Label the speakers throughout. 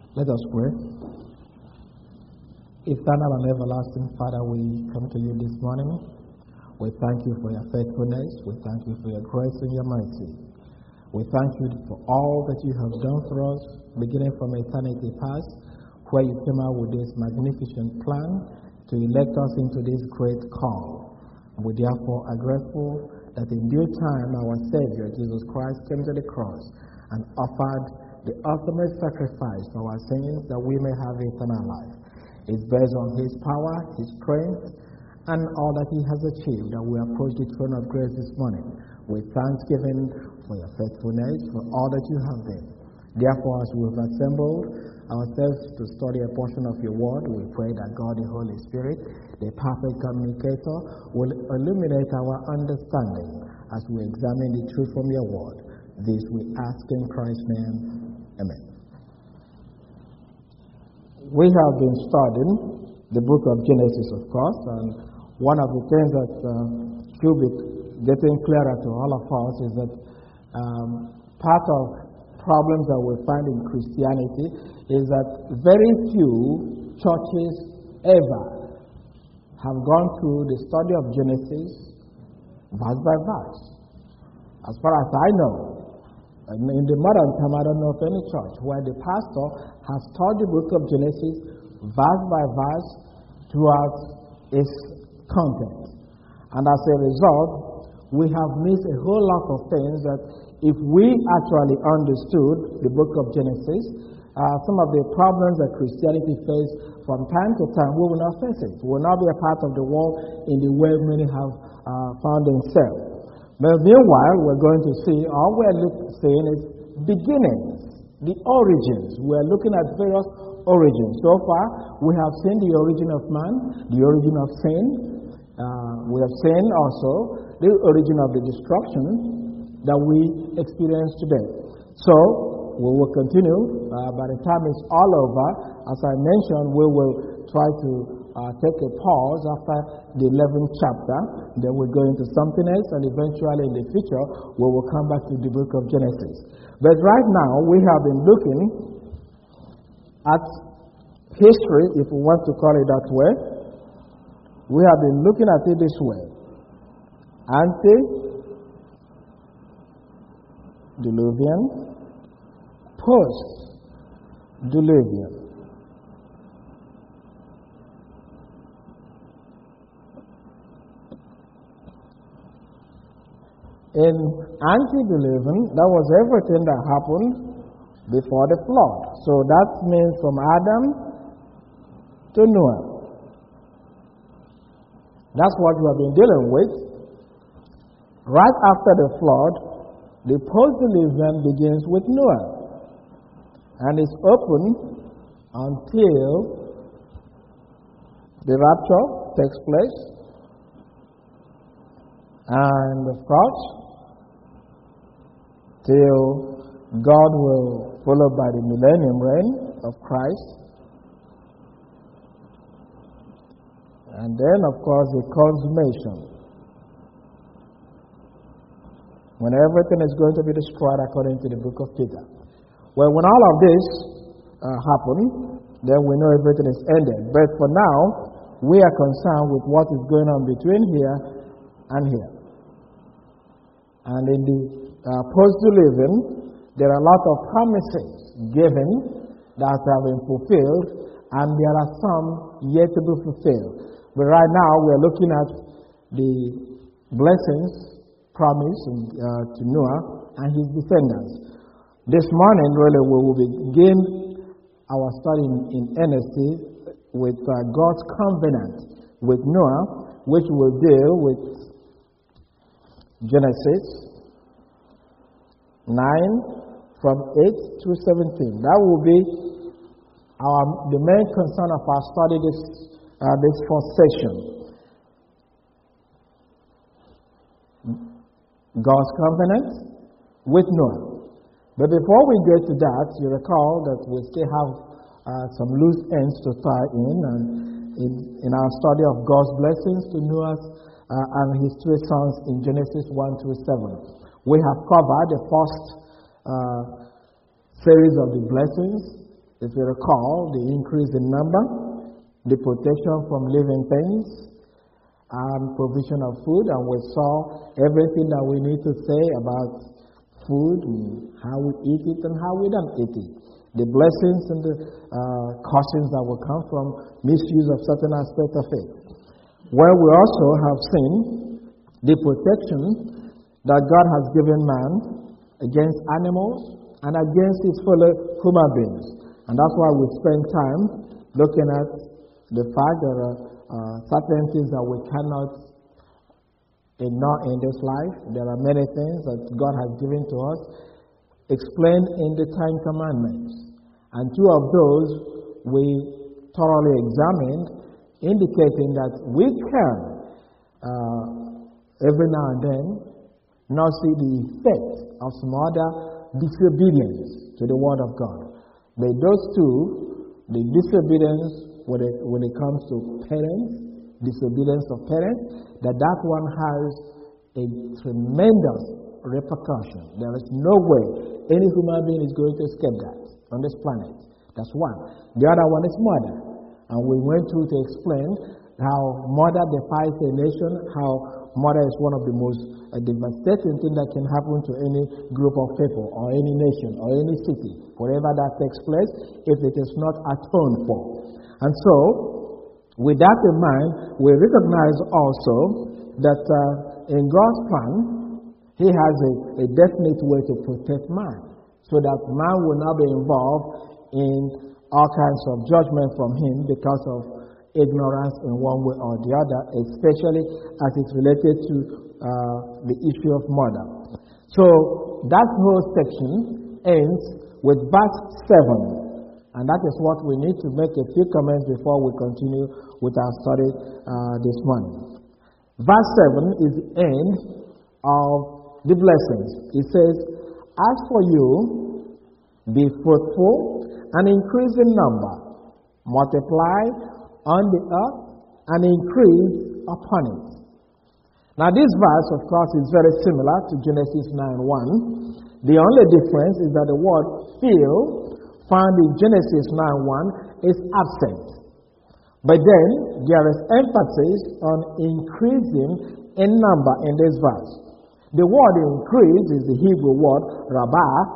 Speaker 1: Let us pray. Eternal and everlasting Father, we come to you this morning. We thank you for your faithfulness. We thank you for your grace and your mercy. We thank you for all that you have done for us, beginning from eternity past, where you came out with this magnificent plan to elect us into this great call. We therefore are grateful that in due time our Savior, Jesus Christ, came to the cross and offered the ultimate sacrifice for our sins that we may have eternal life. It's based on His power, His strength, and all that He has achieved that we approach the throne of grace this morning with thanksgiving for your faithfulness, for all that you have done. Therefore, as we have assembled ourselves to study a portion of your word, we pray that God, the Holy Spirit, the perfect communicator, will illuminate our understanding as we examine the truth from your word. This we ask in Christ's name. Amen. We have been studying the book of Genesis, of course, and one of the things that should be getting clearer to all of us is that part of problems that we find in Christianity is that very few churches ever have gone through the study of Genesis verse by verse. As far as I know, in the modern time, I don't know of any church where the pastor has taught the book of Genesis verse by verse throughout its content. And as a result, we have missed a whole lot of things that if we actually understood the book of Genesis, some of the problems that Christianity faces from time to time, we will not face it. We will not be a part of the world in the way many have found themselves. But meanwhile, we're going to see, all we're seeing is beginnings, the origins. We're looking at various origins. So far, we have seen the origin of man, the origin of sin. We have seen also the origin of the destruction that we experience today. So, we will continue. By the time it's all over, as I mentioned, we will try to take a pause after the 11th chapter. Then we'll go into something else, and eventually in the future, we will come back to the book of Genesis. But right now, we have been looking at history, if we want to call it that way. We have been looking at it this way. Antediluvian, post-diluvian. In antediluvian, that was everything that happened before the flood. So that means from Adam to Noah. That's what we have been dealing with. Right after the flood, the post-diluvian begins with Noah and is open until the rapture takes place. And of course, till God will follow by the millennium reign of Christ. And then, of course, the consummation, when everything is going to be destroyed according to the book of Peter. Well, when all of this happen, then we know everything is ended. But for now, we are concerned with what is going on between here and here. And in the post-diluvian, there are a lot of promises given that have been fulfilled, and there are some yet to be fulfilled. But right now, we are looking at the blessings promised to Noah and his descendants. This morning, really, we will begin our study in earnest with God's covenant with Noah, which will deal with Genesis 9 from 8 through 17. That will be the main concern of our study this first session. God's covenant with Noah. But before we get to that, you recall that we still have some loose ends to tie in, and in our study of God's blessings to Noah and his three sons in Genesis 1 through 7. We have covered the first series of the blessings If you recall, the increase in number, the protection from living things, and provision of food, and we saw everything that we need to say about food, and how we eat it and how we don't eat it. The blessings and the cautions that will come from misuse of certain aspects of it. Where we also have seen the protection that God has given man against animals and against his fellow human beings. And that's why we spend time looking at the fact that certain things that we cannot ignore in this life. There are many things that God has given to us, explained in the Ten Commandments. And two of those we thoroughly examined, indicating that we can, every now and then, not see the effect of some other disobedience to the Word of God. But those two, the disobedience when it comes to parents, disobedience of parents, that one has a tremendous repercussion. There is no way any human being is going to escape that on this planet. That's one. The other one is murder. And we went through to explain how murder defies a nation, how murder is one of the most devastating things that can happen to any group of people, or any nation, or any city, wherever that takes place, if it is not atoned for. And so, with that in mind, we recognize also that in God's plan, He has a definite way to protect man, so that man will not be involved in all kinds of judgment from Him because of ignorance in one way or the other, especially as it's related to the issue of murder. So that whole section ends with verse 7, and that is what we need to make a few comments before we continue with our study this morning. Verse 7 is the end of the blessings. It says, "As for you, be fruitful and increase in number, multiply on the earth and increase upon it." Now this verse, of course, is very similar to Genesis 9:1. The only difference is that the word fill found in Genesis 9:1 is absent. But then there is emphasis on increasing in number in this verse. The word increase is the Hebrew word rabah.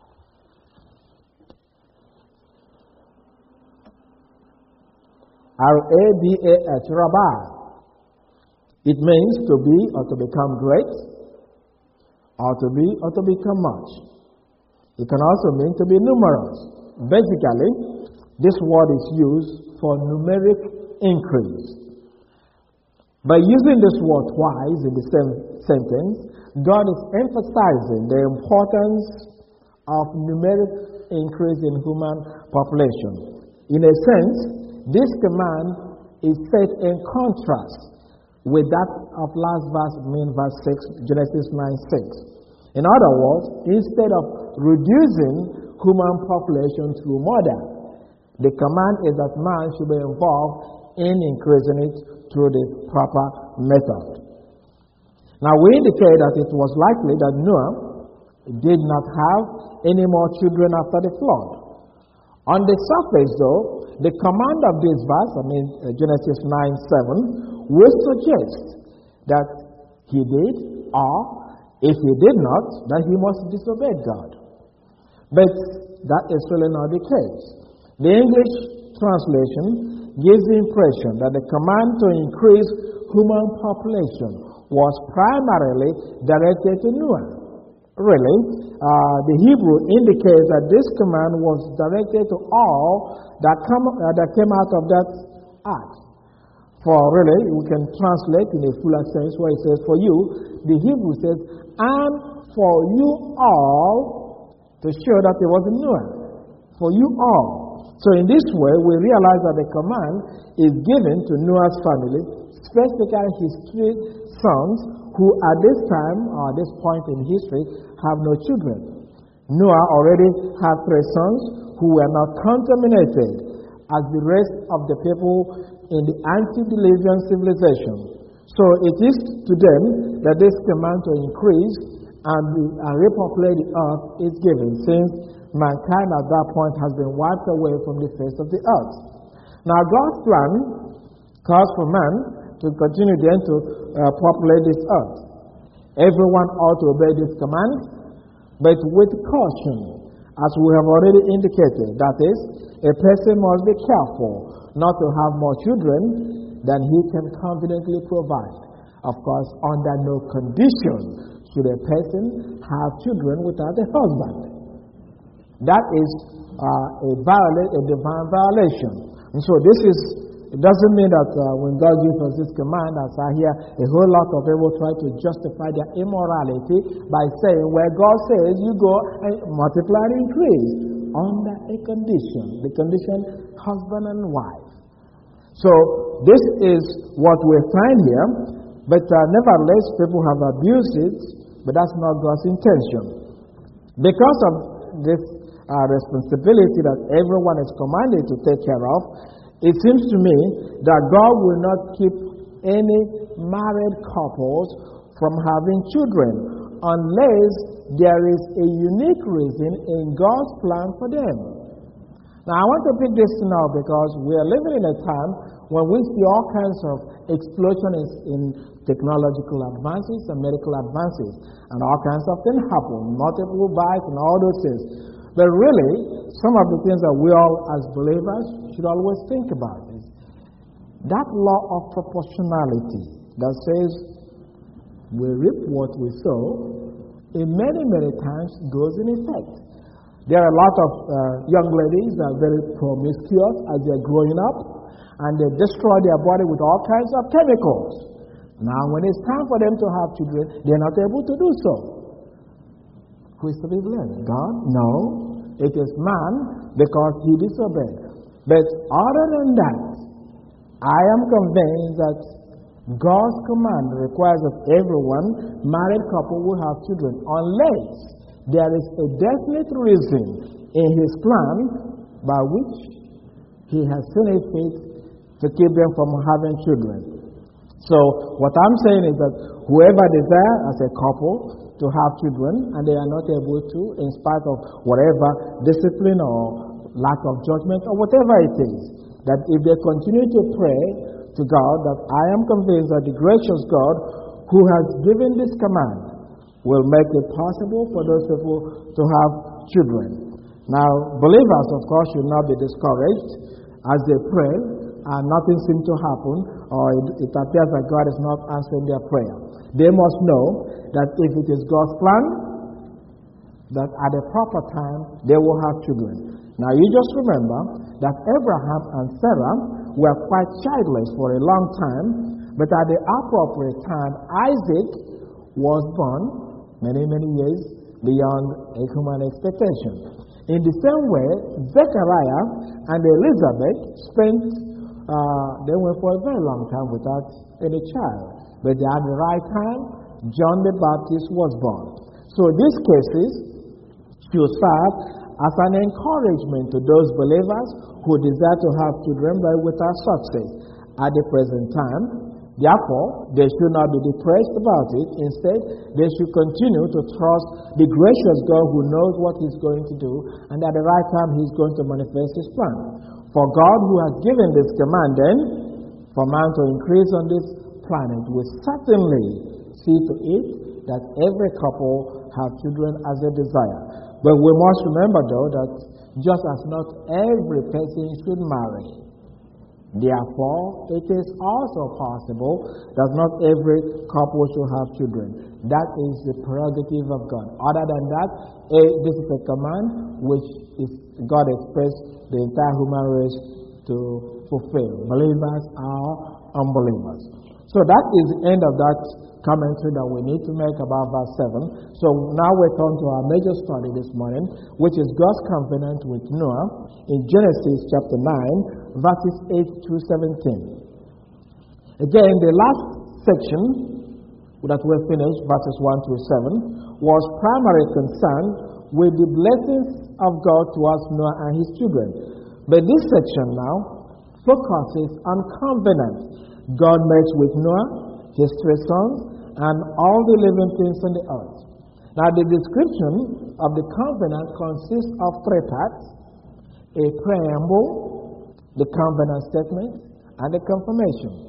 Speaker 1: R-A-B-A-H, rabah. It means to be or to become great, or to be or to become much. It can also mean to be numerous. Basically, this word is used for numeric increase. By using this word twice in the same sentence, God is emphasizing the importance of numeric increase in human population. In a sense, this command is set in contrast with that of last verse, verse 6, Genesis 9:6. In other words, instead of reducing human population through murder, the command is that man should be involved in increasing it through the proper method. Now we indicate that it was likely that Noah did not have any more children after the flood. On the surface, though, the command of this verse, Genesis 9:7, will suggest that he did, or if he did not, that he must disobey God. But that is really not the case. The English translation gives the impression that the command to increase human population was primarily directed to Noah. Really, the Hebrew indicates that this command was directed to all that came out of that act. For really, we can translate in a fuller sense where it says, "For you," the Hebrew says, "and for you all," to show that it wasn't Noah. For you all. So in this way, we realize that the command is given to Noah's family, specifically his 3 sons, who at this time, or at this point in history, have no children. Noah already had 3 sons who were not contaminated as the rest of the people in the antediluvian civilization. So it is to them that this command to increase and repopulate the earth is given, since mankind at that point has been wiped away from the face of the earth. Now God's plan calls for man to continue then to populate this earth. Everyone ought to obey this command, but with caution, as we have already indicated. That is, a person must be careful not to have more children than he can confidently provide. Of course, under no condition should a person have children without a husband. That is a divine violation. And so it doesn't mean that when God gives us this command, as I hear a whole lot of people try to justify their immorality by saying, well, God says you go and multiply and increase under a condition, the condition husband and wife. So this is what we find here, but nevertheless people have abused it, but that's not God's intention. Because of this responsibility that everyone is commanded to take care of, it seems to me that God will not keep any married couples from having children unless there is a unique reason in God's plan for them. Now, I want to pick this now because we are living in a time when we see all kinds of explosions in technological advances and medical advances, and all kinds of things happen, multiple births and all those things. But really, some of the things that we all as believers should always think about is that law of proportionality that says we reap what we sow, in many, many times goes in effect. There are a lot of young ladies that are very promiscuous as they're growing up, and they destroy their body with all kinds of chemicals. Now, when it's time for them to have children, they're not able to do so. Who is to be blamed? God? No. It is man because he disobeyed. But other than that, I am convinced that God's command requires that everyone, married couple, will have children unless there is a definite reason in his plan by which he has seen it fit to keep them from having children. So what I'm saying is that whoever desires as a couple to have children and they are not able to, in spite of whatever discipline or lack of judgment or whatever it is, that if they continue to pray to God, that I am convinced that the gracious God who has given this command will make it possible for those people to have children. Now, believers, of course, should not be discouraged as they pray and nothing seems to happen, or it appears that God is not answering their prayer. They must know that if it is God's plan, that at the proper time they will have children. Now, you just remember that Abraham and Sarah were quite childless for a long time, but at the appropriate time, Isaac was born many, many years beyond a human expectation. In the same way, Zechariah and Elizabeth they went for a very long time without any child. But at the right time, John the Baptist was born. So these cases should serve as an encouragement to those believers who desire to have children but without success at the present time. Therefore, they should not be depressed about it. Instead, they should continue to trust the gracious God who knows what he's going to do, and at the right time he's going to manifest his plan. For God, who has given this command then for man to increase on this planet, will certainly see to it that every couple have children as they desire. But we must remember, though, that just as not every person should marry, therefore, it is also possible that not every couple should have children. That is the prerogative of God. Other than that, this is a command which God expressed the entire human race to fulfill. Believers or unbelievers. So that is the end of that commentary that we need to make about verse 7. So now we turn to our major study this morning, which is God's covenant with Noah in Genesis chapter 9, verses 8 to 17. Again, the last section that we finished, verses 1 through 7, was primarily concerned with the blessings of God towards Noah and his children. But this section now focuses on covenant God makes with Noah, his three sons, and all the living things on the earth. Now, the description of the covenant consists of three parts: a preamble, the covenant statement, and the confirmation.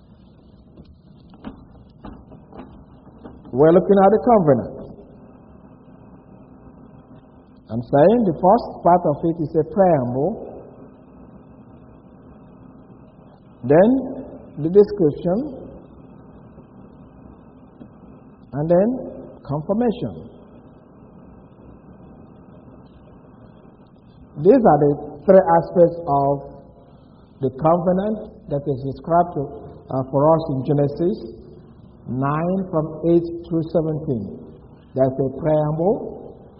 Speaker 1: We're looking at the covenant. I'm saying the first part of it is a preamble, then the description, and then confirmation. These are the three aspects of the covenant that is described for us in Genesis 9 from 8 through 17. There's a preamble,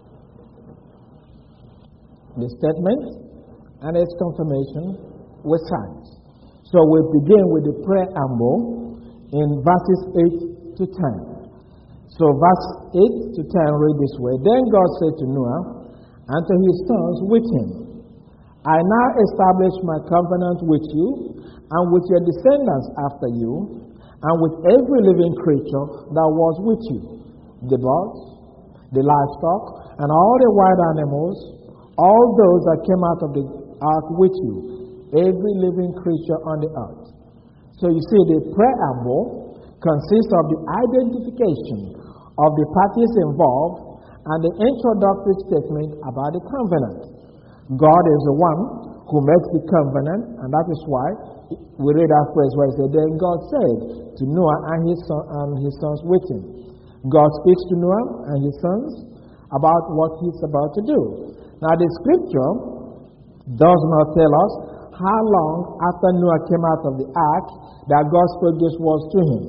Speaker 1: the statement, and its confirmation with signs. So we begin with the preamble in verses 8 to 10. So verse 8 to 10 read this way: Then God said to Noah and to his sons with him, I now establish my covenant with you and with your descendants after you, and with every living creature that was with you, the birds, the livestock, and all the wild animals, all those that came out of the ark with you, every living creature on the earth. So you see, the preamble consists of the identification of the parties involved and the introductory statement about the covenant. God is the one who makes the covenant, and that is why we read that phrase where it says, Then God said to Noah and his sons with him. God speaks to Noah and his sons about what he's about to do. Now, the scripture does not tell us how long after Noah came out of the ark that God spoke these words to him.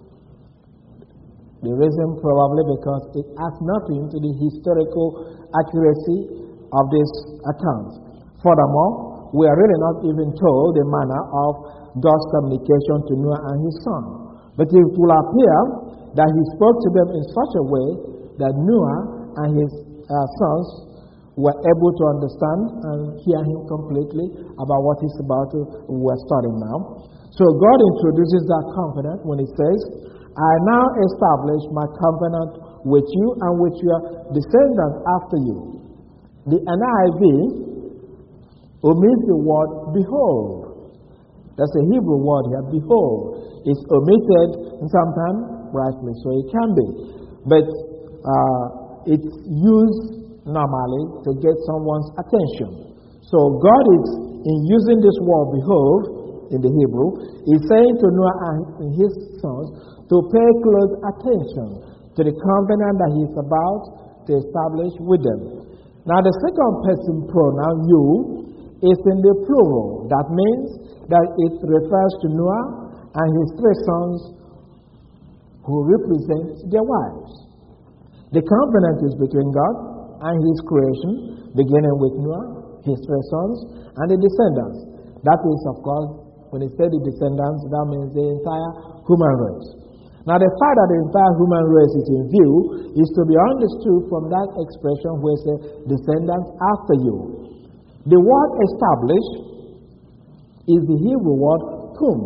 Speaker 1: The reason probably because it has nothing to the historical accuracy of this account. Furthermore, we are really not even told the manner of God's communication to Noah and his son. But it will appear that he spoke to them in such a way that Noah and his sons were able to understand and hear him completely about what he's about to, we're starting now. So God introduces that covenant when he says, I now establish my covenant with you and with your descendants after you. The NIV omits the word behold. That's a Hebrew word here, behold. It's omitted and sometimes rightly so it can be. But it's used normally to get someone's attention. So God is, in using this word behold in the Hebrew, is saying to Noah and his sons to pay close attention to the covenant that he is about to establish with them. Now the second person pronoun, you, is in the plural. That means that it refers to Noah and his three sons who represent their wives. The covenant is between God and his creation, beginning with Noah, his three sons, and the descendants. That is, of course, when he said the descendants, that means the entire human race. Now, the fact that the entire human race is in view is to be understood from that expression where it says, descendants after you. The word establish is the Hebrew word kum.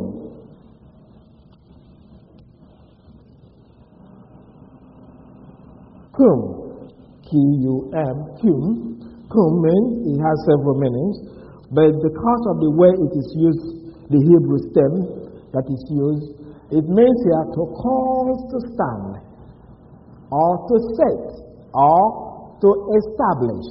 Speaker 1: Kum. Q-U-M. Kum. Kum means, it has several meanings, but because of the way it is used, the Hebrew stem that is used, it means here to cause to stand, or to set, or to establish.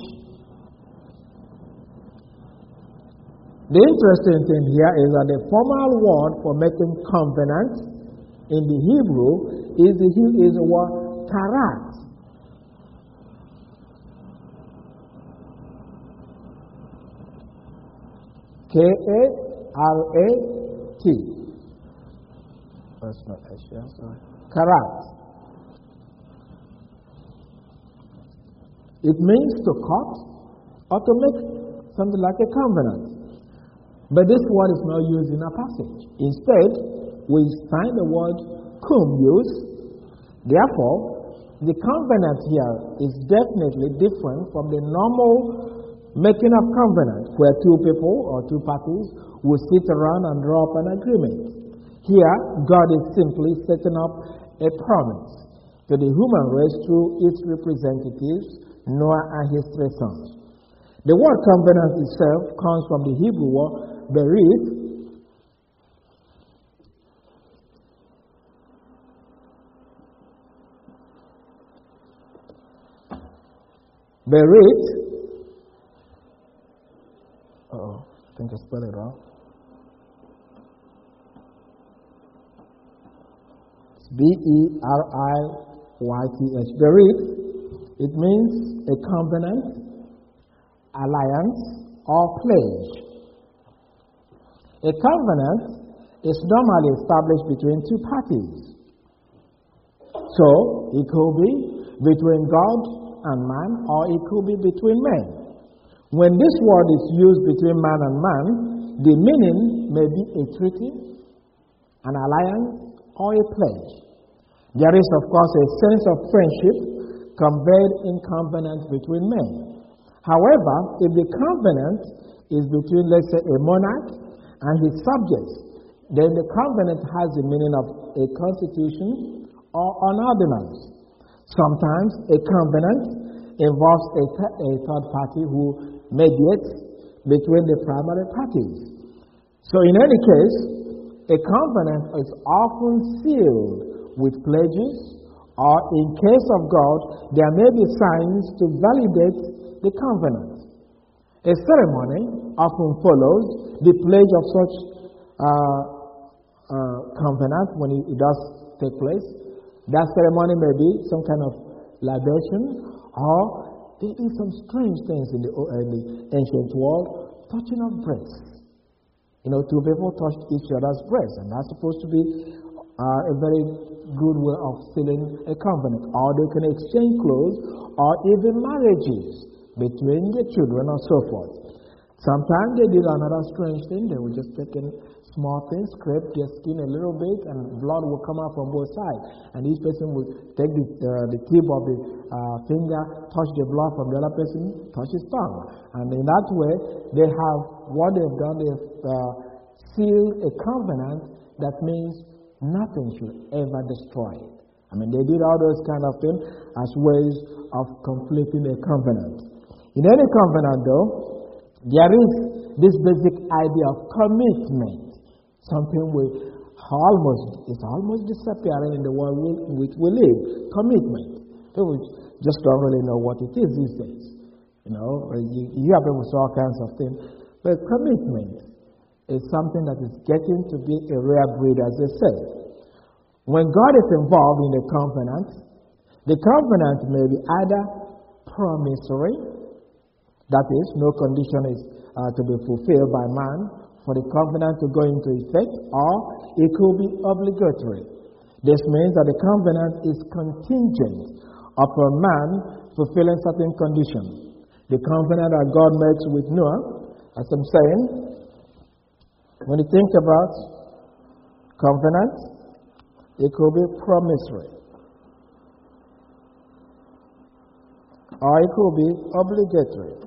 Speaker 1: The interesting thing here is that the formal word for making covenant in the Hebrew is the word karat. K-A-R-A-T. That's not Asia, sorry. Karat. It means to cut or to make something like a covenant. But this word is not used in our passage. Instead, we find the word kum used. Therefore, the covenant here is definitely different from the normal making of covenant, where two people or two parties will sit around and draw up an agreement. Here, God is simply setting up a promise, to the human race through its representatives, Noah and his 3 sons. The word covenant itself comes from the Hebrew word berith, I think I spelled it wrong. It's berith. Berith. It means a covenant, alliance, or pledge. A covenant is normally established between 2 parties. So, it could be between God and man, or it could be between men. When this word is used between man and man, the meaning may be a treaty, an alliance, or a pledge. There is, of course, a sense of friendship conveyed in covenant between men. However, if the covenant is between, let's say, a monarch and his subjects, then the covenant has the meaning of a constitution or an ordinance. Sometimes a covenant involves a third party who mediates between the primary parties. So in any case, a covenant is often sealed with pledges, or in case of God, there may be signs to validate the covenant. A ceremony often follows the pledge of such covenant when it does take place. That ceremony may be some kind of libation, or there is some strange things in the ancient world, touching of breasts. You know, 2 people touched each other's breasts, and that's supposed to be a very good way of sealing a covenant. Or they can exchange clothes, or even marriages between the children, or so forth. Sometimes they did another strange thing. They would just take in small things, scrape their skin a little bit, and blood will come out from both sides. And each person will take the tip of the finger, touch the blood from the other person, touch his tongue. And in that way, they have what they've done. They've sealed a covenant that means nothing should ever destroy it. I mean, they did all those kind of things as ways of completing a covenant. In any covenant, though, there is this basic idea of commitment. Something is almost disappearing in the world in which we live. Commitment. People just don't really know what it is these days. You know, you have people say all kinds of things. But commitment is something that is getting to be a rare breed, as they say. When God is involved in a covenant, the covenant may be either promissory, that is, no condition is to be fulfilled by man for the covenant to go into effect, or it could be obligatory. This means that the covenant is contingent upon man fulfilling certain conditions. The covenant that God makes with Noah, as I'm saying, when you think about covenant, it could be promissory, or it could be obligatory.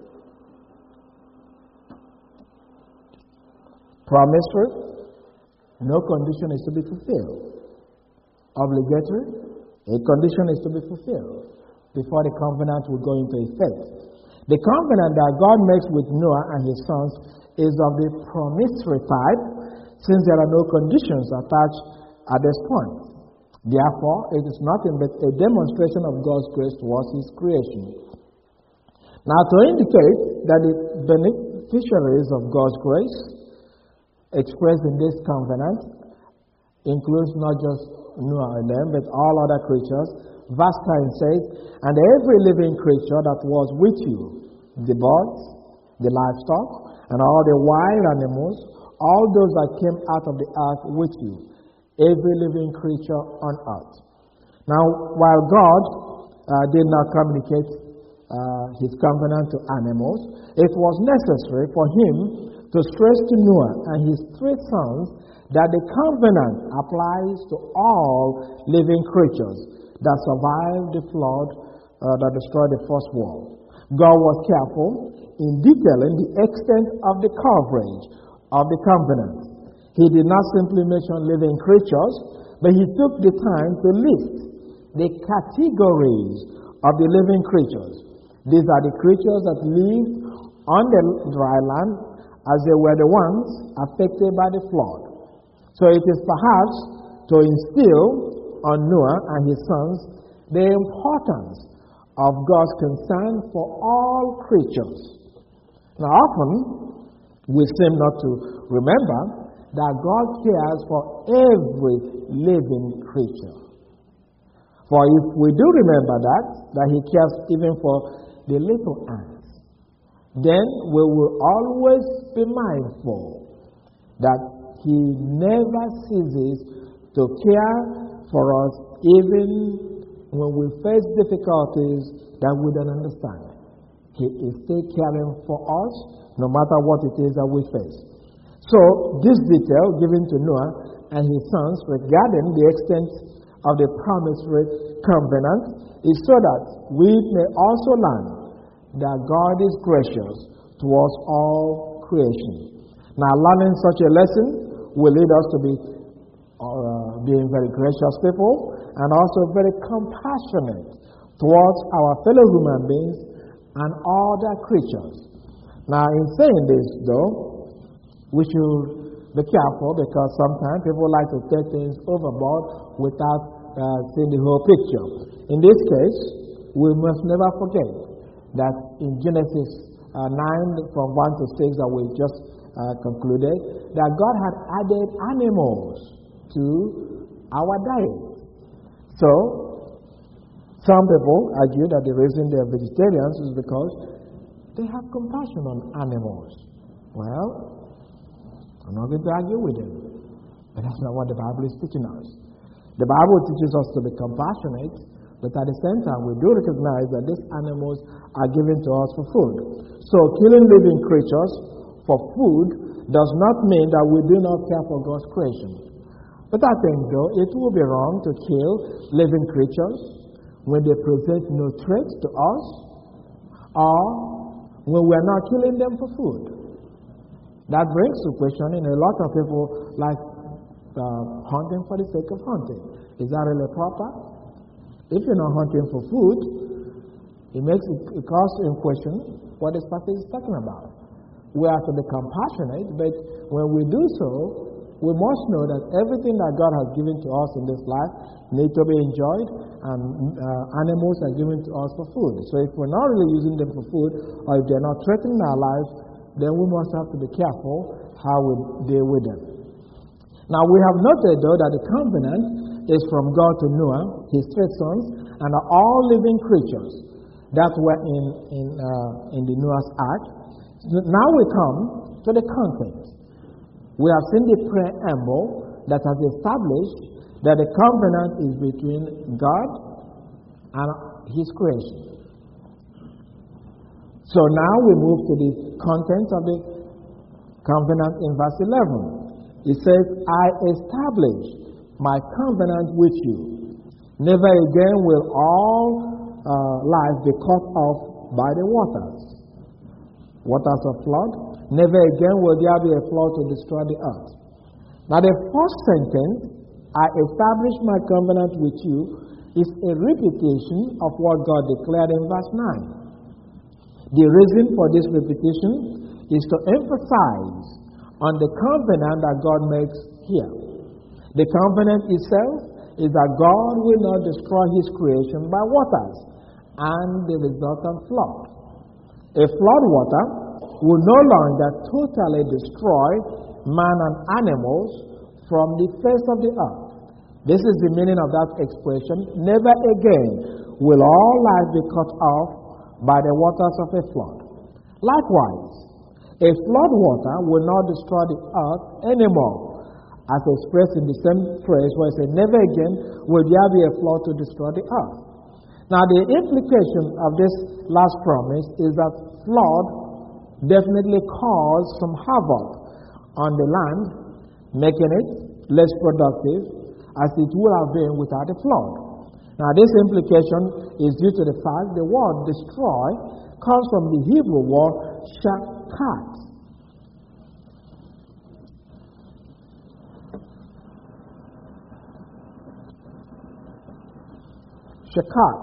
Speaker 1: Promissory, no condition is to be fulfilled. Obligatory, a condition is to be fulfilled before the covenant will go into effect. The covenant that God makes with Noah and his sons is of the promissory type, since there are no conditions attached at this point. Therefore, it is nothing but a demonstration of God's grace towards his creation. Now, to indicate that the beneficiaries of God's grace expressed in this covenant includes not just Noah and them, but all other creatures. Verse 9 says, "And every living creature that was with you, the birds, the livestock, and all the wild animals, all those that came out of the earth with you, every living creature on earth." Now, while God did not communicate his covenant to animals, it was necessary for him to stress to Noah and his 3 sons that the covenant applies to all living creatures that survived the flood that destroyed the first world. God was careful in detailing the extent of the coverage of the covenant. He did not simply mention living creatures, but he took the time to list the categories of the living creatures. These are the creatures that live on the dry land as they were the ones affected by the flood. So it is perhaps to instill on Noah and his sons the importance of God's concern for all creatures. Now often we seem not to remember that God cares for every living creature. For if we do remember that He cares even for the little ants, then we will always be mindful that He never ceases to care for us even when we face difficulties that we don't understand. He is still caring for us no matter what it is that we face. So this detail given to Noah and his sons regarding the extent of the promissory covenant is so that we may also learn that God is gracious towards all creation. Now, learning such a lesson will lead us to be being very gracious people and also very compassionate towards our fellow human beings and other creatures. Now, in saying this, though, we should be careful because sometimes people like to take things overboard without seeing the whole picture. In this case, we must never forget that in Genesis 9 from 1 to 6 that we just concluded, that God had added animals to our diet. So, some people argue that the reason they are vegetarians is because they have compassion on animals. Well, I'm not going to argue with them, but that's not what the Bible is teaching us. The Bible teaches us to be compassionate, but at the same time, we do recognize that these animals are given to us for food. So, killing living creatures for food does not mean that we do not care for God's creation. But I think, though, it would be wrong to kill living creatures when they present no threat to us or when we are not killing them for food. That brings to questioning a lot of people like hunting for the sake of hunting. Is that really proper? If you're not hunting for food, it calls in question what this passage is talking about. We have to be compassionate, but when we do so, we must know that everything that God has given to us in this life needs to be enjoyed, and animals are given to us for food. So if we're not really using them for food, or if they're not threatening our lives, then we must have to be careful how we deal with them. Now we have noted, though, that the covenant is from God to Noah, his three sons, and all living creatures that were in the Noah's ark. Now we come to the content. We have seen the preamble that has established that the covenant is between God and his creation. So now we move to the content of the covenant in verse 11. It says, I establish my covenant with you. Never again will all life be cut off by the waters of flood. Never again will there be a flood to destroy the earth. Now the first sentence, I establish my covenant with you, is a repetition of what God declared in verse 9. The reason for this repetition is to emphasize on the covenant that God makes here. The covenant itself is that God will not destroy his creation by waters and the resultant flood. A flood water will no longer totally destroy man and animals from the face of the earth. This is the meaning of that expression. Never again will all life be cut off by the waters of a flood. Likewise, a flood water will not destroy the earth anymore, as expressed in the same phrase where it says, never again will there be a flood to destroy the earth. Now, the implication of this last promise is that flood definitely caused some havoc on the land, making it less productive as it would have been without a flood. Now, this implication is due to the fact the word destroy comes from the Hebrew word shakat. Shachach.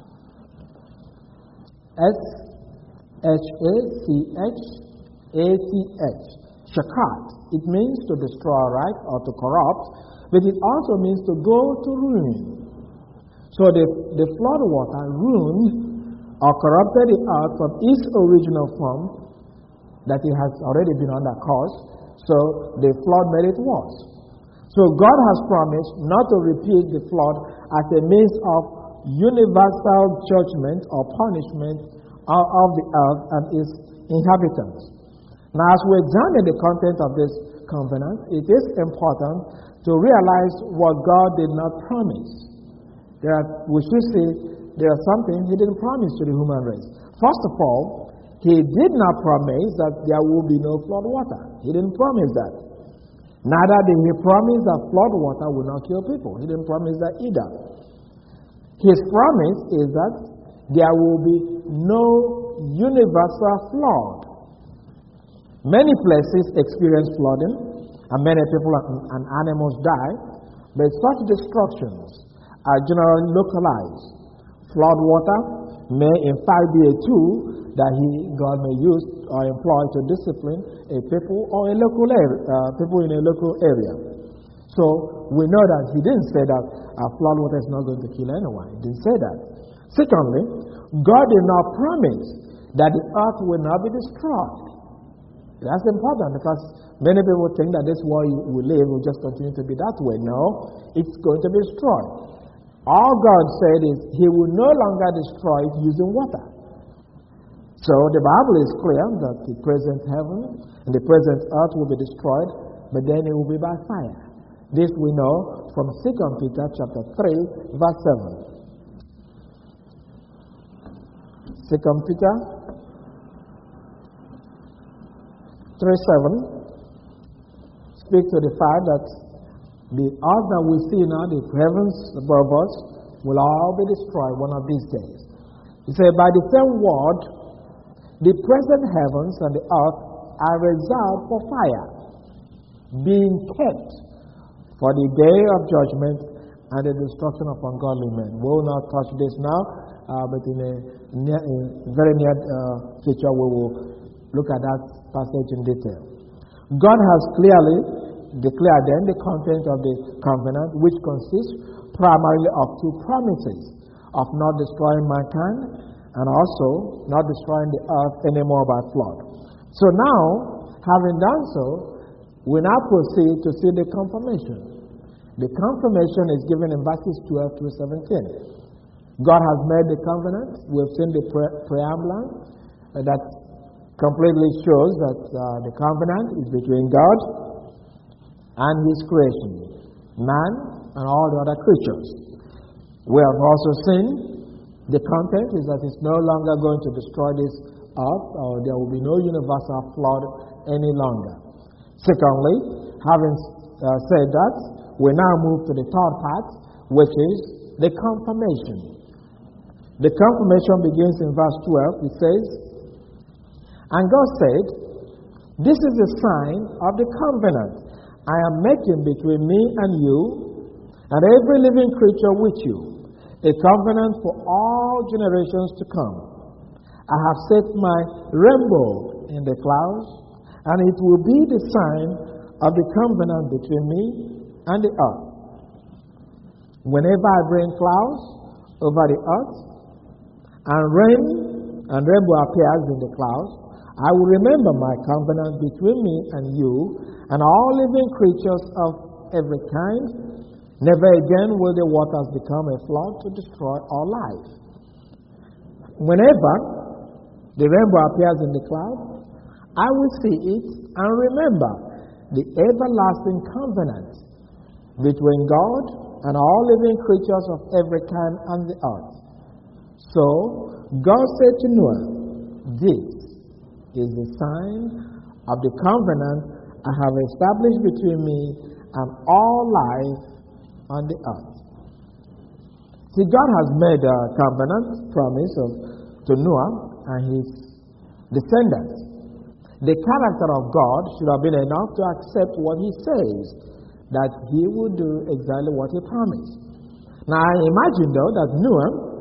Speaker 1: S-H-A-C-H-A-T-H. Shachach. It means to destroy, right, or to corrupt, but it also means to go to ruin. So the flood water ruined or corrupted the earth from its original form that it has already been under curse. So the flood made it worse. So God has promised not to repeat the flood as a means of universal judgment or punishment of the earth and its inhabitants. Now, as we examine the content of this covenant, it is important to realize what God did not promise. We should say there are something He didn't promise to the human race. First of all, He did not promise that there will be no flood water. He didn't promise that. Neither did He promise that flood water will not kill people. He didn't promise that either. His promise is that there will be no universal flood. Many places experience flooding, and many people and animals die, but such destructions are generally localized. Flood water may in fact be a tool that God may use or employ to discipline a people or people in a local area. So we know that He didn't say that flood water is not going to kill anyone. He didn't say that. Secondly, God did not promise that the earth will not be destroyed. That's important because many people think that this world we live will just continue to be that way. No, it's going to be destroyed. All God said is He will no longer destroy it using water. So the Bible is clear that the present heaven and the present earth will be destroyed, but then it will be by fire. This we know from 2 Peter chapter 3, verse 7. 2 Peter 3:7 speaks to the fact that the earth that we see now, the heavens above us, will all be destroyed one of these days. He said, by the same word, the present heavens and the earth are reserved for fire, being kept for the day of judgment and the destruction of ungodly men. We will not touch this now, but in a very near future we will look at that passage in detail. God has clearly declared then the content of the covenant, which consists primarily of two promises of not destroying mankind and also not destroying the earth anymore by flood. So now, having done so, we now proceed to see the confirmation. The confirmation is given in verses 12 through 17. God has made the covenant. We've seen the preamble that completely shows that the covenant is between God and His creation, man and all the other creatures. We have also seen the content is that it's no longer going to destroy this earth, or there will be no universal flood any longer. Secondly, having said that, we now move to the third part, which is the confirmation. The confirmation begins in verse 12. It says, and God said, this is the sign of the covenant I am making between me and you and every living creature with you, a covenant for all generations to come. I have set my rainbow in the clouds, and it will be the sign of the covenant between me and the earth. Whenever I bring clouds over the earth, and rain and rainbow appears in the clouds, I will remember my covenant between me and you and all living creatures of every kind. Never again will the waters become a flood to destroy all life. Whenever the rainbow appears in the cloud, I will see it and remember the everlasting covenant between God and all living creatures of every kind on the earth. So God said to Noah, this is the sign of the covenant I have established between me and all life on the earth. See, God has made a covenant promise to Noah and his descendants. The character of God should have been enough to accept what He says, that He would do exactly what He promised. Now, I imagine, though, that Noah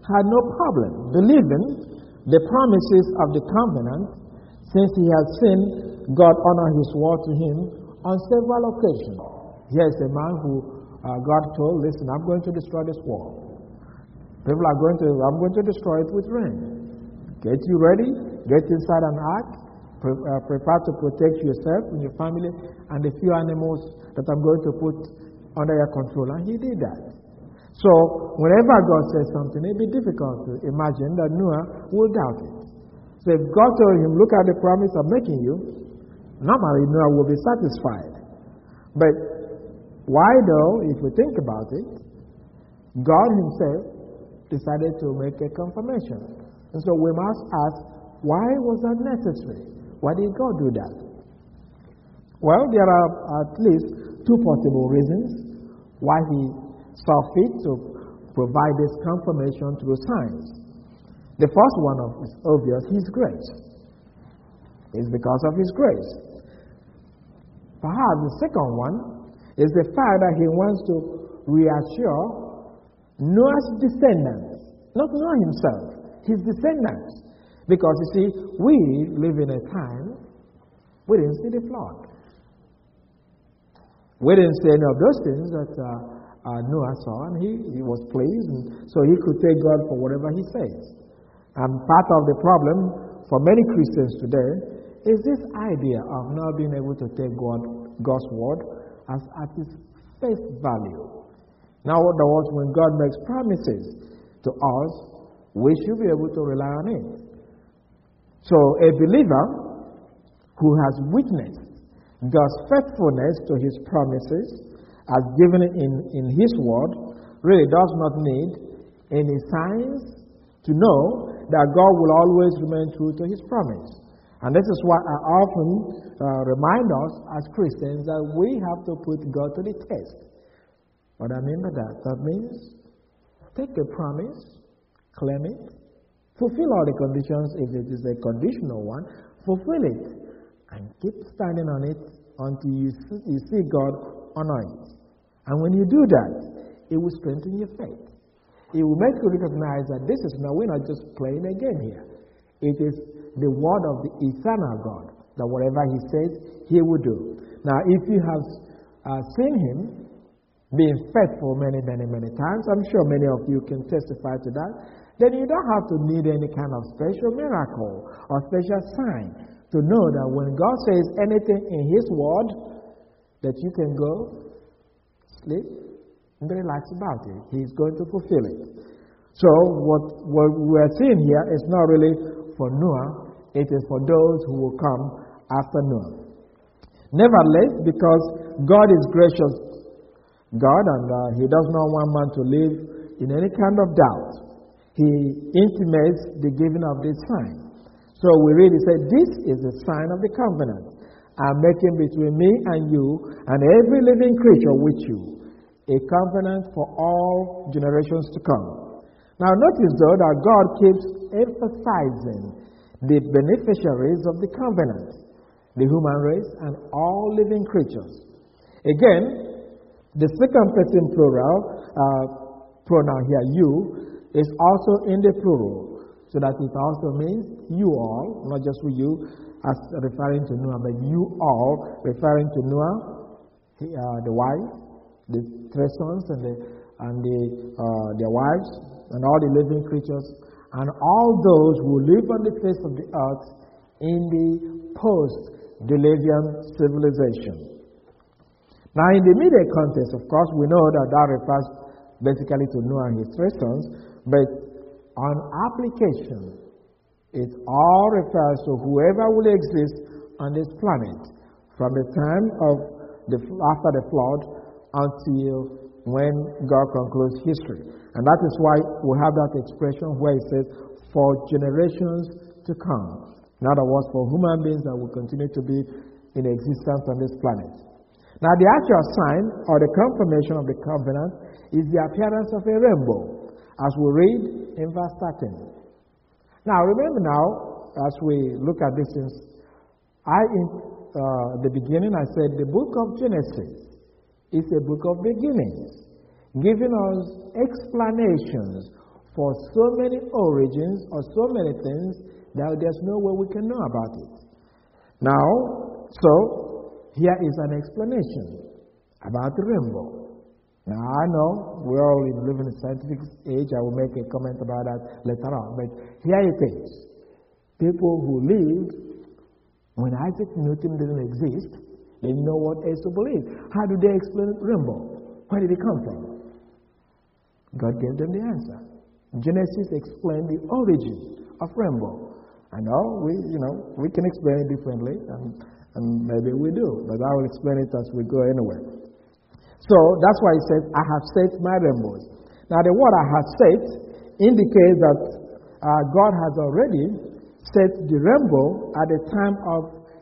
Speaker 1: had no problem believing the promises of the covenant, since he had seen God honor his word to him on several occasions. Here's a man who God told, listen, I'm going to destroy this wall. I'm going to destroy it with rain. Get you ready, get inside an ark, prepare to protect yourself and your family and the few animals that I'm going to put under your control. And he did that. So, whenever God says something, it'd be difficult to imagine that Noah will doubt it. So, if God told him, look at the promise I'm making you, normally Noah will be satisfied. But why though, if we think about it, God himself decided to make a confirmation. And so we must ask, why was that necessary? Why did God do that? Well, there are at least two possible reasons why he saw fit to provide this confirmation through signs. The first one is obvious, his grace. It's because of his grace. Perhaps the second one is the fact that he wants to reassure Noah's descendants, not Noah himself, his descendants. Because you see, we live in a time we didn't see the flood. We didn't see any of those things that Noah saw, and he was pleased, and so he could take God for whatever he says. And part of the problem for many Christians today is this idea of not being able to take God's word as at its face value. Now, in other words, when God makes promises to us, we should be able to rely on it. So, a believer who has witnessed God's faithfulness to his promises, as given in his word, really does not need any signs to know that God will always remain true to his promise. And this is why I often remind us as Christians that we have to put God to the test. What I mean by that? That means take a promise, claim it, fulfill all the conditions if it is a conditional one, fulfill it, and keep standing on it until you see God honor it. And when you do that, it will strengthen your faith. It will make you recognize that this is we're not just playing a game here. It is the word of the eternal God, that whatever he says, he will do. Now, if you have seen him being faithful many, many, many times, I'm sure many of you can testify to that, then you don't have to need any kind of special miracle or special sign to know that when God says anything in his word, that you can go sleep and be relaxed about it. He's going to fulfill it. So what we're seeing here is not really for Noah, it is for those who will come after Noah. Nevertheless, because God is gracious God, and he does not want man to live in any kind of doubt, he intimates the giving of this sign. So we really say, this is a sign of the covenant I'm making between me and you and every living creature with you, a covenant for all generations to come. Now notice though that God keeps emphasizing the beneficiaries of the covenant, the human race and all living creatures. Again, the second person plural, pronoun here, you, is also in the plural, so that it also means you all, not just you, as referring to Noah, but you all, referring to Noah, the wife, the three sons, and their wives, and all the living creatures, and all those who live on the face of the earth in the post-Diluvian civilization. Now, in the immediate context, of course, we know that refers basically to Noah and his three sons, but on application, it all refers to whoever will exist on this planet from the time of after the flood until when God concludes history. And that is why we have that expression where it says, for generations to come. In other words, for human beings that will continue to be in existence on this planet. Now, the actual sign or the confirmation of the covenant is the appearance of a rainbow, as we read in verse 13. Now, remember now, as we look at this, in the beginning I said the book of Genesis is a book of beginnings, giving us explanations for so many origins or so many things that there's no way we can know about it. Now, so here is an explanation about the rainbow. Now, I know we all live in a scientific age. I will make a comment about that later on. But here it is. People who lived when Isaac Newton didn't exist, they didn't know what else to believe. How do they explain rainbow? Where did it come from? God gave them the answer. Genesis explained the origin of rainbow. I know we can explain it differently, and maybe we do, but I will explain it as we go anyway. So that's why it says, I have set my rainbows. Now the word I have set indicates that God has already set the rainbow at the time of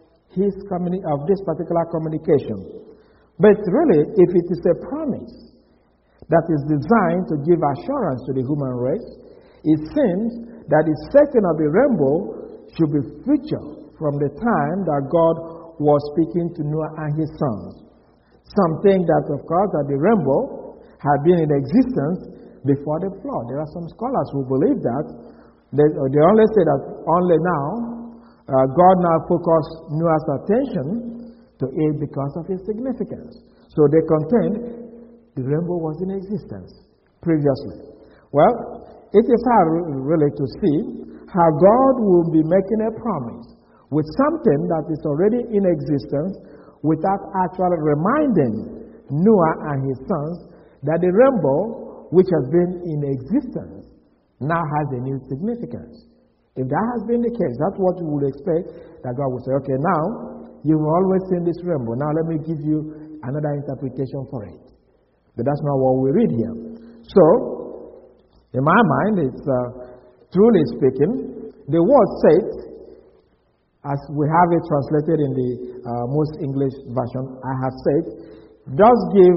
Speaker 1: this particular communication. But really, if it is a promise that is designed to give assurance to the human race, it seems that the setting of the rainbow should be future from the time that God was speaking to Noah and his sons. Some think that, of course, that the rainbow had been in existence before the flood. There are some scholars who believe that. They only say that only now, God now focused Noah's attention to it because of its significance. So they contend the rainbow was in existence previously. Well, it is hard really to see how God will be making a promise with something that is already in existence without actually reminding Noah and his sons that the rainbow, which has been in existence, now has a new significance. If that has been the case, that's what you would expect, that God would say, okay, now you've always seen this rainbow. Now let me give you another interpretation for it. But that's not what we read here. So, in my mind, it's truly speaking, the word set, as we have it translated in the most English version, I have said, does give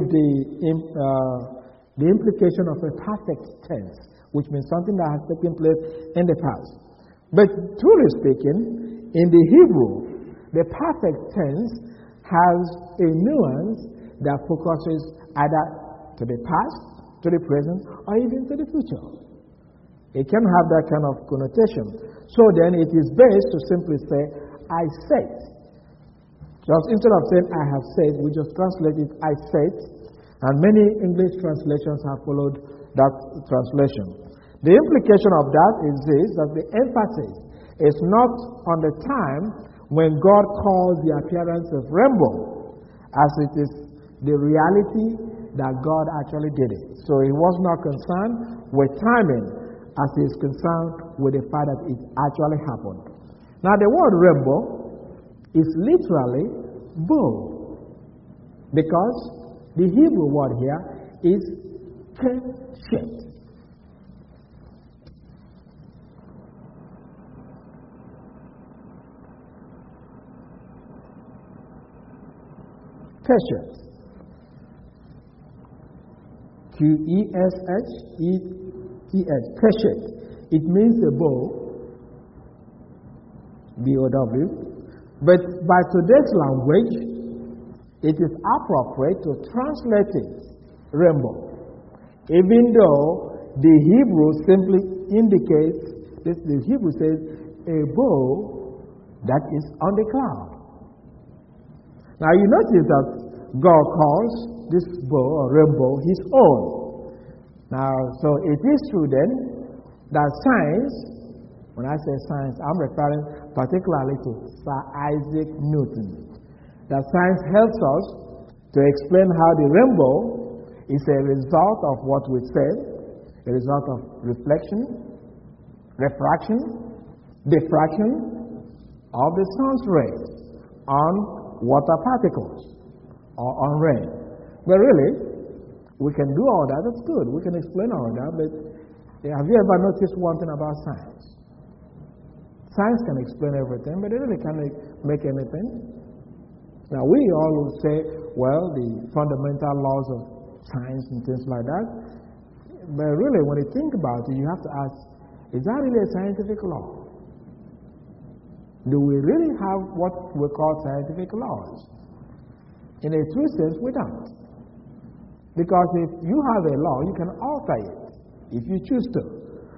Speaker 1: the implication of a perfect tense, which means something that has taken place in the past. But truly speaking, in the Hebrew, the perfect tense has a nuance that focuses either to the past, to the present, or even to the future. It can have that kind of connotation. So then it is best to simply say, I said. Just instead of saying, I have said, we just translate it, I said. And many English translations have followed that translation. The implication of that is this, that the emphasis is not on the time when God calls the appearance of rainbow, as it is the reality that God actually did it. So he was not concerned with timing as he is concerned with the fact that it actually happened. Now the word rainbow is literally bow, because the Hebrew word here is K-shaped. K-shaped. Q-E-S-H-E-T-H. K-shaped. It means a bow, B-O-W. But by today's language, it is appropriate to translate it rainbow. Even though the Hebrew simply indicates, the Hebrew says, a bow that is on the cloud. Now you notice that God calls this bow or rainbow his own. Now, so it is true then that science, when I say science, I'm referring particularly to Sir Isaac Newton. That science helps us to explain how the rainbow is a result of what we said, a result of reflection, refraction, diffraction of the sun's rays on water particles or on rain. But really, we can do all that, that's good. We can explain all that, but have you ever noticed one thing about science? Science can explain everything, but it really can't make anything. Now, we all will say, well, the fundamental laws of science and things like that. But really, when you think about it, you have to ask, is that really a scientific law? Do we really have what we call scientific laws? In a true sense, we don't. Because if you have a law, you can alter it if you choose to.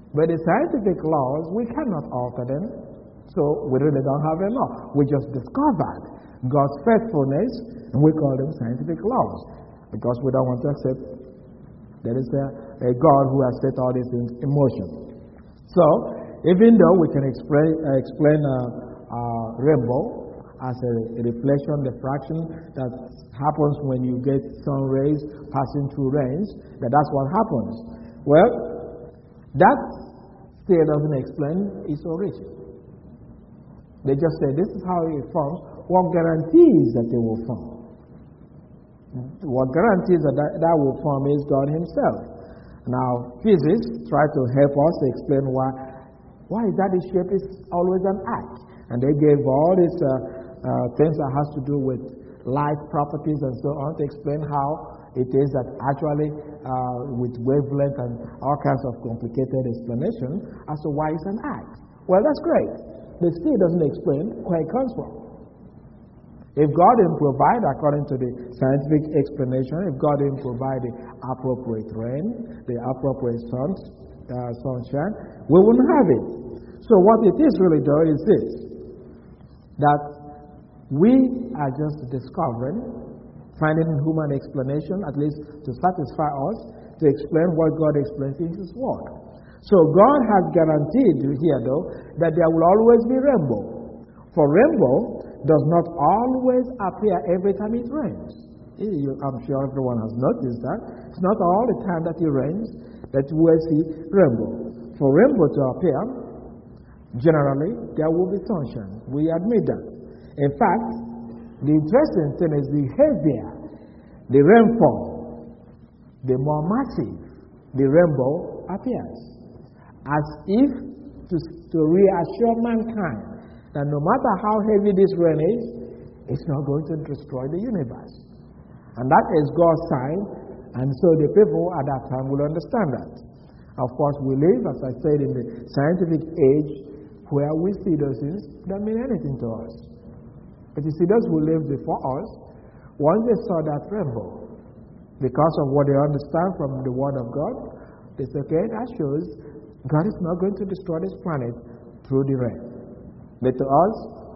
Speaker 1: But the scientific laws, we cannot alter them, so we really don't have a law. We just discovered God's faithfulness, and we call them scientific laws, because we don't want to accept there is a God who has set all these things in motion. So, even though we can explain rainbow as a reflection, diffraction that happens when you get sun rays passing through rains, that's what happens. Well, that still doesn't explain its origin. They just say this is how it forms. What guarantees that they will form? What guarantees that will form is God Himself. Now, physicists try to help us to explain why is that the shape is always an arc. And they gave all these things that has to do with light properties and so on to explain how it is that actually with wavelength and all kinds of complicated explanation as to why it's an arc. Well, that's great, but still doesn't explain where it comes from. If God didn't provide, according to the scientific explanation, if God didn't provide the appropriate rain, the appropriate sunshine, we wouldn't have it. So what it is really though is this, that we are just discovering, finding human explanation, at least to satisfy us, to explain what God explains in His Word. So God has guaranteed here though, that there will always be rainbow. For rainbow does not always appear every time it rains. I'm sure everyone has noticed that. It's not all the time that it rains that you will see rainbow. For rainbow to appear, generally, there will be sunshine. We admit that. In fact, the interesting thing is the heavier the rainfall, the more massive the rainbow appears. As if to reassure mankind that no matter how heavy this rain is, it's not going to destroy the universe. And that is God's sign, and so the people at that time will understand that. Of course, we live, as I said, in the scientific age where we see those things don't mean anything to us. But you see, those who lived before us, once they saw that rainbow, because of what they understand from the Word of God, they say, okay, that shows God is not going to destroy this planet through the rain. But to us,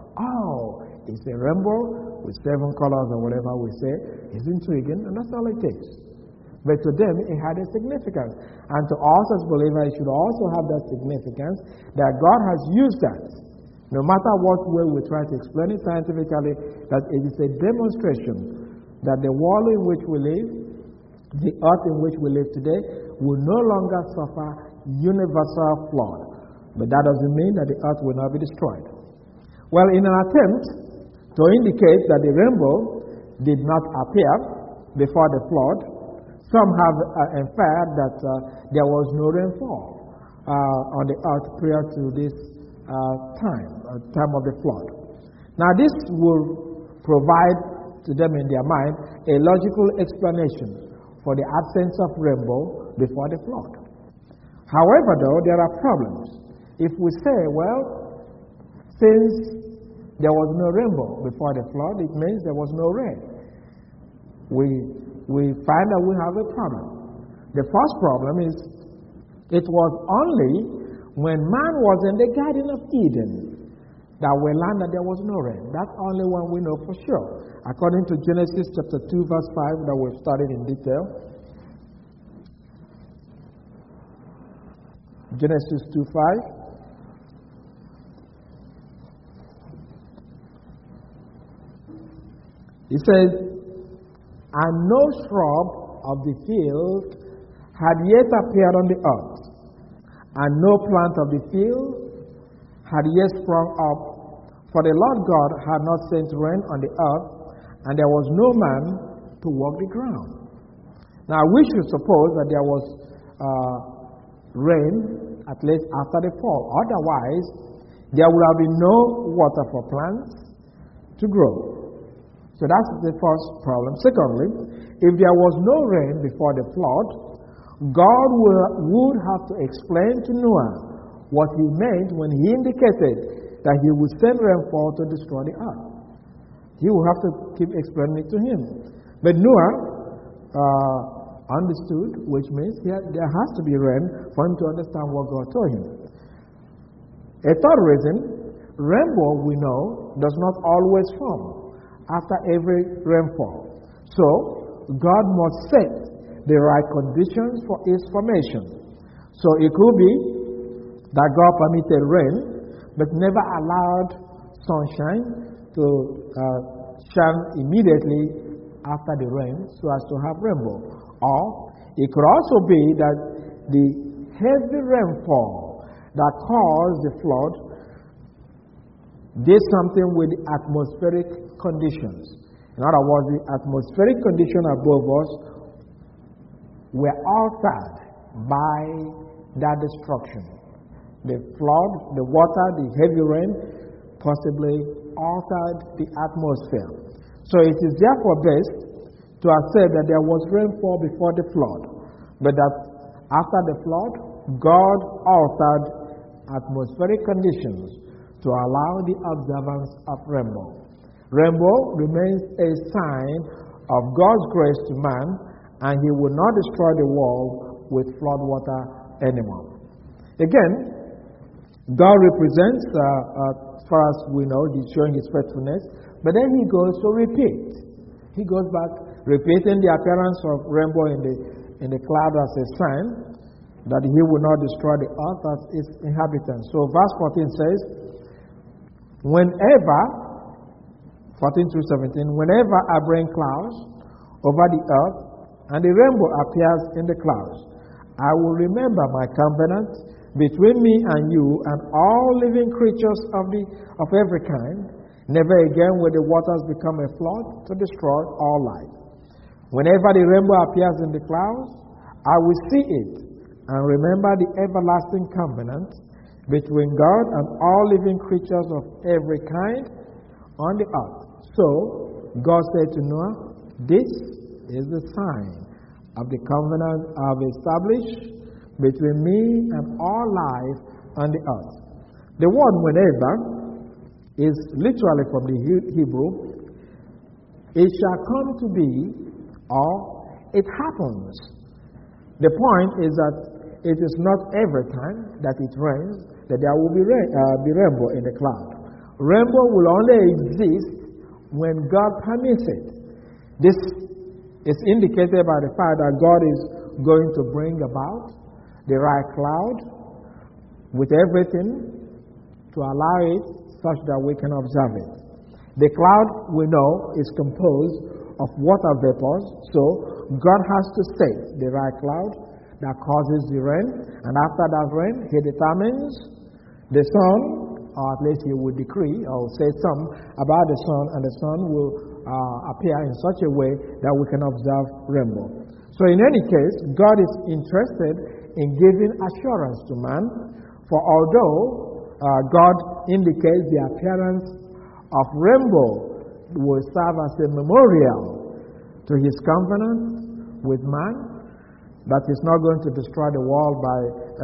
Speaker 1: it's a rainbow with 7 colors or whatever we say. It's intriguing, and that's all it is. But to them, it had a significance. And to us as believers, it should also have that significance that God has used that. No matter what way we try to explain it scientifically, that it is a demonstration that the world in which we live, the earth in which we live today, will no longer suffer universal flood. But that doesn't mean that the earth will not be destroyed. Well, in an attempt to indicate that the rainbow did not appear before the flood, some have inferred that there was no rainfall on the earth prior to this time of the flood. Now, this will provide to them in their mind a logical explanation for the absence of rainbow before the flood. However, though, there are problems. If we say, well, since there was no rainbow before the flood, it means there was no rain. We find that we have a problem. The first problem is it was only when man was in the Garden of Eden that we learned that there was no rain. That's only one we know for sure. According to Genesis chapter 2 verse 5 that we've studied in detail. Genesis 2:5. He says, and no shrub of the field had yet appeared on the earth, and no plant of the field had yet sprung up, for the Lord God had not sent rain on the earth, and there was no man to work the ground. Now we should suppose that there was rain at least after the fall. Otherwise, there would have been no water for plants to grow. So that's the first problem. Secondly, if there was no rain before the flood, God would have to explain to Noah what He meant when He indicated that He would send rainfall to destroy the earth. He would have to keep explaining it to him. But Noah understood, which means there has to be rain for him to understand what God told him. A third reason, rainbow, we know, does not always form after every rainfall. So, God must set the right conditions for its formation. So, it could be that God permitted rain, but never allowed sunshine to shine immediately after the rain so as to have rainbow. Or it could also be that the heavy rainfall that caused the flood did something with the atmospheric conditions. In other words, the atmospheric conditions above us were altered by that destruction. The flood, the water, the heavy rain possibly altered the atmosphere. So it is therefore best to have said that there was rainfall before the flood, but that after the flood, God altered atmospheric conditions to allow the observance of rainbow. Rainbow remains a sign of God's grace to man, and He will not destroy the world with flood water anymore. Again, God represents, as far as we know, He's showing His faithfulness, but then He goes to repeat. He goes back, repeating the appearance of rainbow in the cloud as a sign that He will not destroy the earth as its inhabitants. So verse 14 says, whenever, 14 through 17, whenever I bring clouds over the earth and the rainbow appears in the clouds, I will remember my covenant between me and you and all living creatures of every kind. Never again will the waters become a flood to destroy all life. Whenever the rainbow appears in the clouds, I will see it and remember the everlasting covenant between God and all living creatures of every kind on the earth. So, God said to Noah, this is the sign of the covenant I have established between me and all life on the earth. The word whenever is literally from the Hebrew, it shall come to be, or it happens. The point is that it is not every time that it rains that there will be rainbow in the cloud. Rainbow will only exist when God permits it. This is indicated by the fact that God is going to bring about the right cloud with everything to allow it such that we can observe it. The cloud, we know, is composed of water vapors, so God has to set the right cloud that causes the rain, and after that rain, He determines the sun, or at least He will decree or say some about the sun, and the sun will appear in such a way that we can observe rainbow. So in any case, God is interested in giving assurance to man, for although God indicates the appearance of rainbow will serve as a memorial to His covenant with man, that is not going to destroy the world by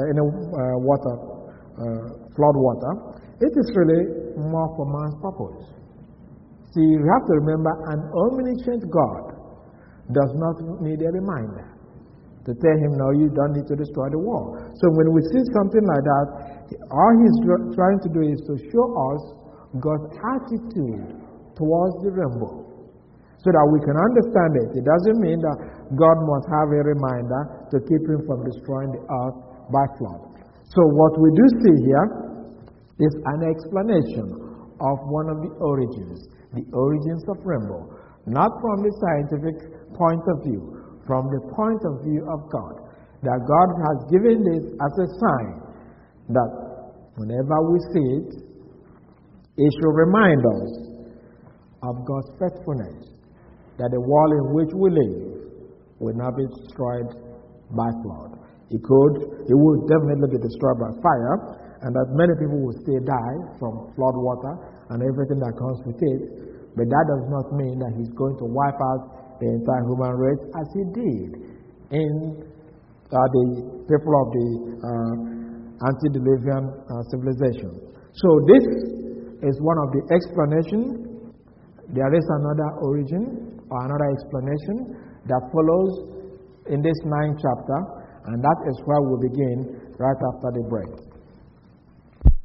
Speaker 1: flood water. It is really more for man's purpose. See, you have to remember, an omniscient God does not need a reminder to tell Him, no, you don't need to destroy the world. So when we see something like that, all He's trying to do is to show us God's attitude towards the rainbow, so that we can understand it. It doesn't mean that God must have a reminder to keep Him from destroying the earth by flood. So what we do see here is an explanation of one of the origins of rainbow, not from the scientific point of view, from the point of view of God, that God has given this as a sign that whenever we see it, it should remind us of God's faithfulness, that the world in which we live will not be destroyed by flood. It will definitely be destroyed by fire, and that many people will still die from flood water and everything that comes with it. But that does not mean that He's going to wipe out the entire human race as He did in the people of the antediluvian civilization. So this is one of the explanations. There is another origin or another explanation that follows in this 9th chapter, and that is where we begin right after the break.